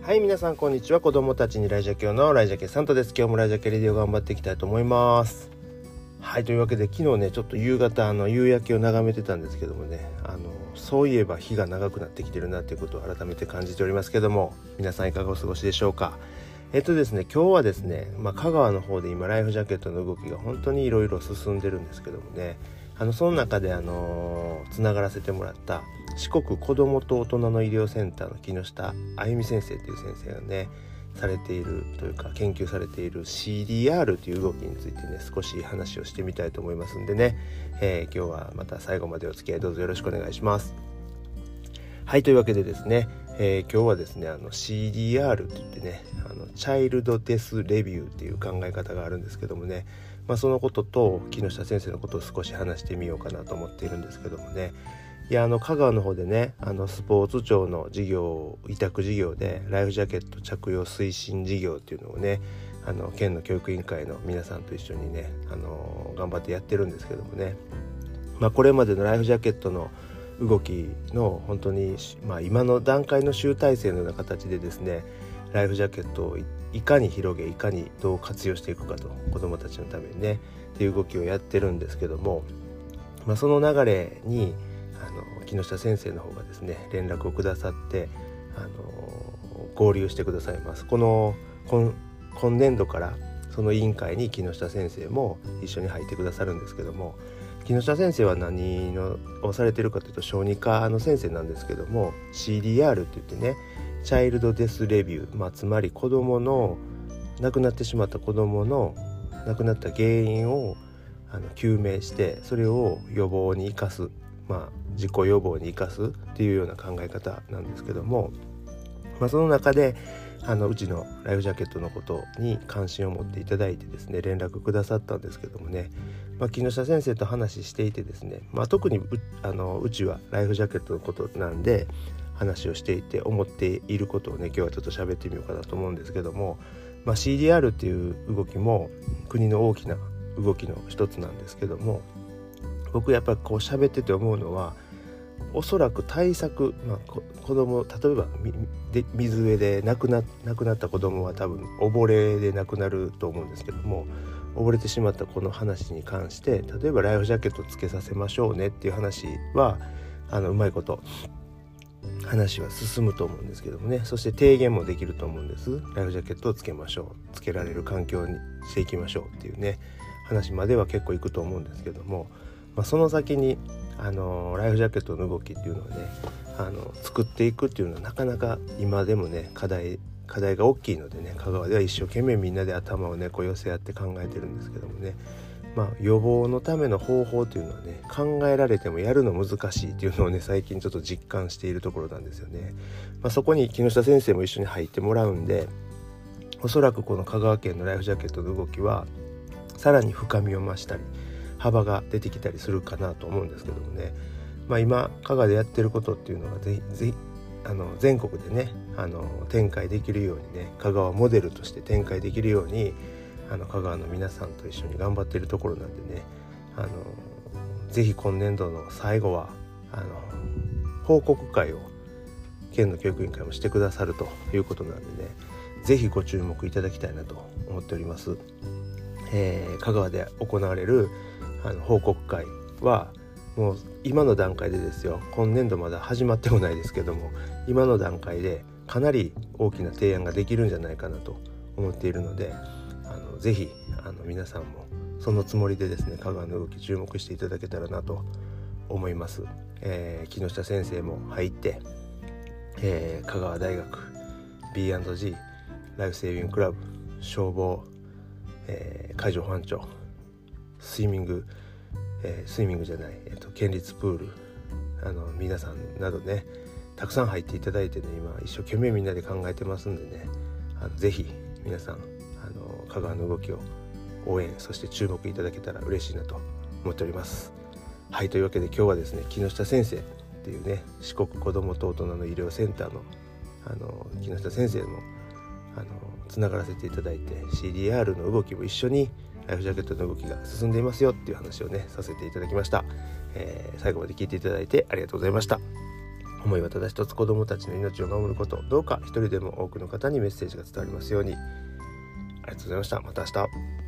はい、皆さんこんにちは。子供たちにライジャケのライジャケサンタです。今日もライジャケレディオ頑張っていきたいと思います。はい、というわけで昨日ねちょっと夕方夕焼けを眺めてたんですけどもね、そういえば日が長くなってきてるなということを改めて感じておりますけども、皆さんいかがお過ごしでしょうか。ですね、今日はですね、香川の方で今ライフジャケットの動きが本当にいろいろ進んでるんですけどもね、その中でつながらせてもらった四国子どもと大人の医療センターの木下あゆみ先生という先生がねされているというか研究されている CDR という動きについてね少し話をしてみたいと思いますんでね、今日はまた最後までお付き合いどうぞよろしくお願いします。はい、というわけでですね、今日はですねCDR といってねチャイルドデスレビューっていう考え方があるんですけどもね、そのことと木下先生のことを少し話してみようかなと思っているんですけどもね、いや香川の方でねスポーツ庁の事業委託事業でライフジャケット着用推進事業っていうのをね県の教育委員会の皆さんと一緒にね頑張ってやってるんですけどもね、これまでのライフジャケットの動きの本当に、今の段階の集大成のような形でですねライフジャケットをいかに広げいかにどう活用していくかと子どもたちのためにねっていう動きをやってるんですけども、その流れに木下先生の方がですね連絡をくださって合流してくださいます。今年度からその委員会に木下先生も一緒に入ってくださるんですけども、木下先生は何をされているかというと小児科の先生なんですけども CDR って言ってねチャイルドデスレビュー、つまり亡くなってしまった子どもの亡くなった原因を究明してそれを予防に生かす、事故予防に生かすっていうような考え方なんですけども、その中でうちのライフジャケットのことに関心を持っていただいてですね連絡くださったんですけどもね、木下先生と話していてですね、特にうちはライフジャケットのことなんで話をしていて思っていることをね今日はちょっと喋ってみようかなと思うんですけども、CDR っていう動きも国の大きな動きの一つなんですけども、僕やっぱりこう喋ってて思うのはおそらく対策、子供例えば水辺で亡くなった子供は多分溺れで亡くなると思うんですけども、溺れてしまったこの話に関して例えばライフジャケットつけさせましょうねっていう話はうまいこと話は進むと思うんですけどもね、そして提言もできると思うんです。ライフジャケットをつけましょう、つけられる環境にしていきましょうっていうね話までは結構いくと思うんですけども、その先にライフジャケットの動きっていうのをね作っていくっていうのはなかなか今でもね課題が大きいのでね、香川では一生懸命みんなで頭をねこう寄せ合って考えてるんですけどもね、予防のための方法というのはね考えられてもやるの難しいっていうのをね最近ちょっと実感しているところなんですよね。そこに木下先生も一緒に入ってもらうんで、おそらくこの香川県のライフジャケットの動きはさらに深みを増したり幅が出てきたりするかなと思うんですけどもね、今香川でやってることっていうのがぜひ全国でね展開できるようにね香川モデルとして展開できるように香川の皆さんと一緒に頑張っているところなんでねぜひ今年度の最後は報告会を県の教育委員会もしてくださるということなんでねぜひご注目いただきたいなと思っております。香川で行われる報告会はもう今の段階でですよ、今年度まだ始まってもないですけども今の段階でかなり大きな提案ができるんじゃないかなと思っているのでぜひ皆さんもそのつもりでですね香川の動き注目していただけたらなと思います。木下先生も入って、香川大学 B&G ライフセービングクラブ消防、海上保安庁スイミングじゃない、県立プール皆さんなどねたくさん入っていただいてね今一生懸命みんなで考えてますんでねぜひ皆さん香川の動きを応援そして注目いただけたら嬉しいなと思っております。はい、というわけで今日はですね木下先生っていうね四国子どもと大人の医療センターの木下先生もつながらせていただいて CDR の動きも一緒にライフジャケットの動きが進んでいますよっていう話をねさせていただきました。最後まで聞いていただいてありがとうございました。 思いはただ一つ、子どもたちの命を守ること。どうか一人でも多くの方にメッセージが伝わりますように。ありがとうございました。また明日。